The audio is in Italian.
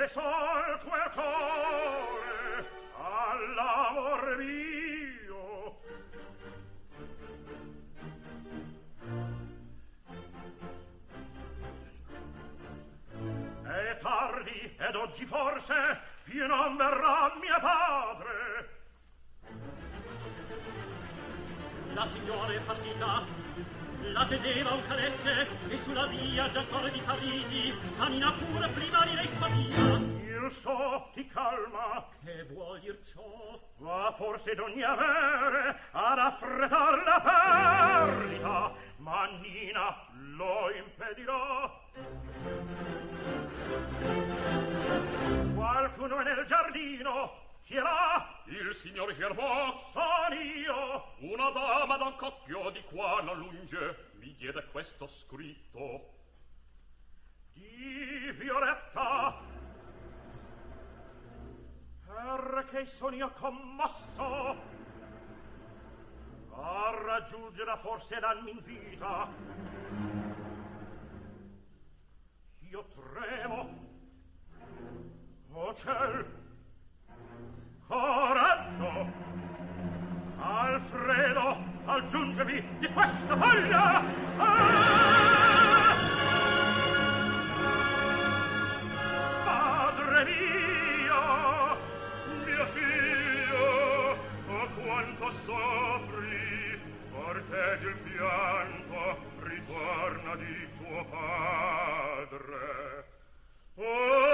e sol quel core all'amor mio. È tardi ed oggi forse più non verrà mio padre. La signora è partita, la teneva un calesse, e sulla via già corre di Parigi, cammina pure prima di lei spavia. Il so ti calma. Che vuol dir ciò? Va forse d'ogni avere ad affrettar la perdita, ma Nina lo impedirà. Qualcuno è nel giardino. Chi era? Il signor Gervais. Son io. Una dama d'un cocchio di qua non lunge mi diede questo scritto. Di Violetta. Perché son io commosso? A raggiungere forse l'anno in vita. Io tremo. Oh ciel! Coraggio! Alfredo, aggiungevi di questa foglia! Padre mio! Mia figlia, oh quanto soffri, parteggia il pianto, ritorna di tuo padre. Oh,